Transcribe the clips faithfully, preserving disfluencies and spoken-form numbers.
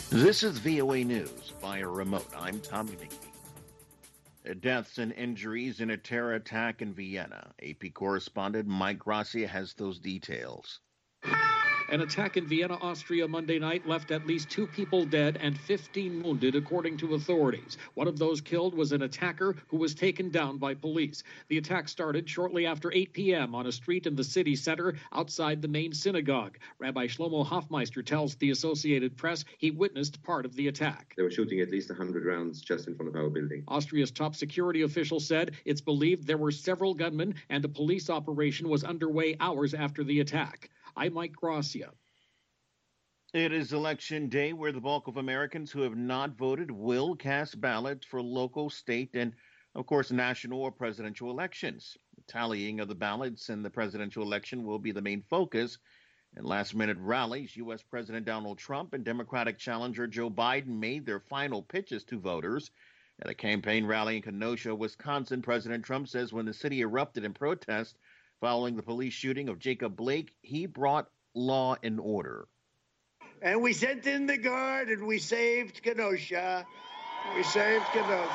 This is V O A News via remote. I'm Tommy McGee. Deaths and injuries in a terror attack in Vienna. A P correspondent Mike Gracia has those details. An attack in Vienna, Austria Monday night left at least two people dead and fifteen wounded, according to authorities. One of those killed was an attacker who was taken down by police. The attack started shortly after eight p.m. on a street in the city center outside the main synagogue. Rabbi Shlomo Hoffmeister tells the Associated Press he witnessed part of the attack. They were shooting at least one hundred rounds just in front of our building. Austria's top security official said it's believed there were several gunmen and a police operation was underway hours after the attack. I'm Mike Gracia. It is election day where the bulk of Americans who have not voted will cast ballots for local, state, and, of course, national or presidential elections. The tallying of the ballots in the presidential election will be the main focus. In last-minute rallies, U S. President Donald Trump and Democratic challenger Joe Biden made their final pitches to voters. At a campaign rally in Kenosha, Wisconsin, President Trump says when the city erupted in protest following the police shooting of Jacob Blake, he brought law and order. And we sent in the guard and we saved Kenosha. We saved Kenosha.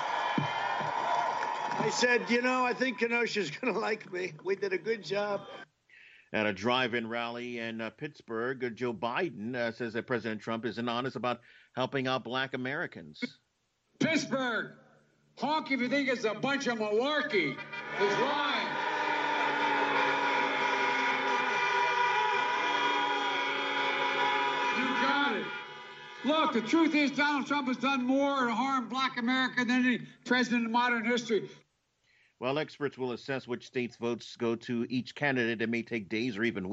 I said, you know, I think Kenosha's going to like me. We did a good job. At a drive-in rally in uh, Pittsburgh, uh, Joe Biden uh, says that President Trump isn't honest about helping out black Americans. Pittsburgh, honk if you think it's a bunch of malarkey. It's lying. You got it. Look, the truth is Donald Trump has done more to harm black America than any president in modern history. While experts will assess which states votes go to each candidate, it may take days or even weeks.